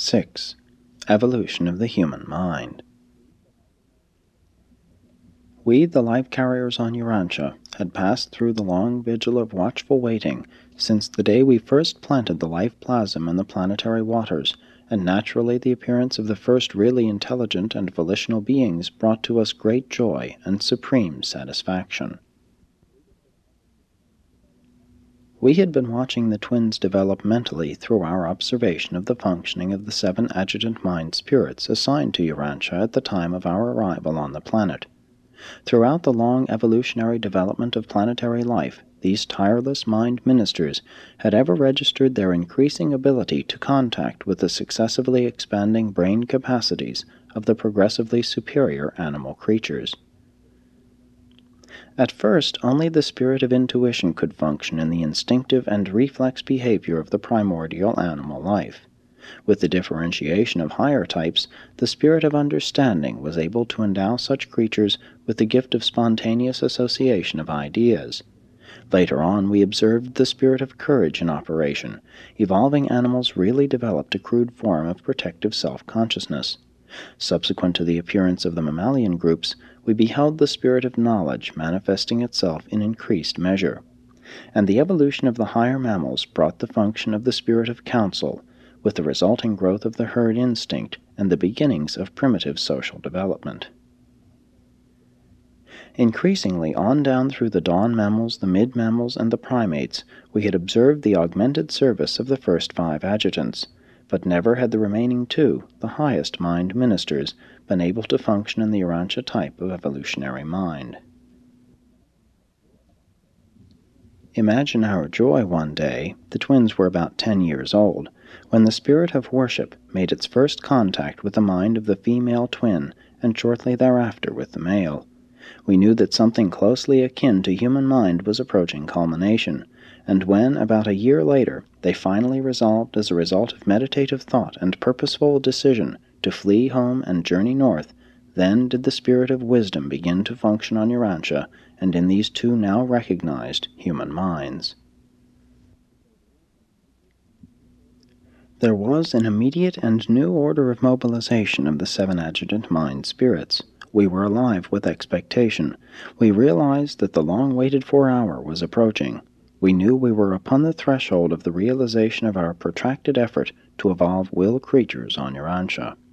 6. Evolution of the Human Mind. We, the life carriers on Urantia, had passed through the long vigil of watchful waiting since the day we first planted the life plasm in the planetary waters, and naturally the appearance of the first really intelligent and volitional beings brought to us great joy and supreme satisfaction. We had been watching the twins develop mentally through our observation of the functioning of the 7 adjutant mind spirits assigned to Urantia at the time of our arrival on the planet. Throughout the long evolutionary development of planetary life, these tireless mind ministers had ever registered their increasing ability to contact with the successively expanding brain capacities of the progressively superior animal creatures. At first, only the spirit of intuition could function in the instinctive and reflex behavior of the primordial animal life. With the differentiation of higher types, the spirit of understanding was able to endow such creatures with the gift of spontaneous association of ideas. Later on, we observed the spirit of courage in operation. Evolving animals really developed a crude form of protective self-consciousness. Subsequent to the appearance of the mammalian groups, we beheld the spirit of knowledge manifesting itself in increased measure. And the evolution of the higher mammals brought the function of the spirit of counsel, with the resulting growth of the herd instinct and the beginnings of primitive social development. Increasingly, on down through the dawn mammals, the mid-mammals, and the primates, we had observed the augmented service of the first 5 adjutants, but never had the remaining 2, the highest mind ministers, been able to function in the Urantia type of evolutionary mind. Imagine our joy one day, the twins were about 10 years old, when the spirit of worship made its first contact with the mind of the female twin, and shortly thereafter with the male. We knew that something closely akin to human mind was approaching culmination, and when, about a year later, they finally resolved, as a result of meditative thought and purposeful decision, to flee home and journey north, then did the spirit of wisdom begin to function on Urantia, and in these 2 now recognized human minds. There was an immediate and new order of mobilization of the 7 adjutant mind spirits. We were alive with expectation. We realized that the long-waited-for hour was approaching. We knew we were upon the threshold of the realization of our protracted effort to evolve will creatures on Urantia.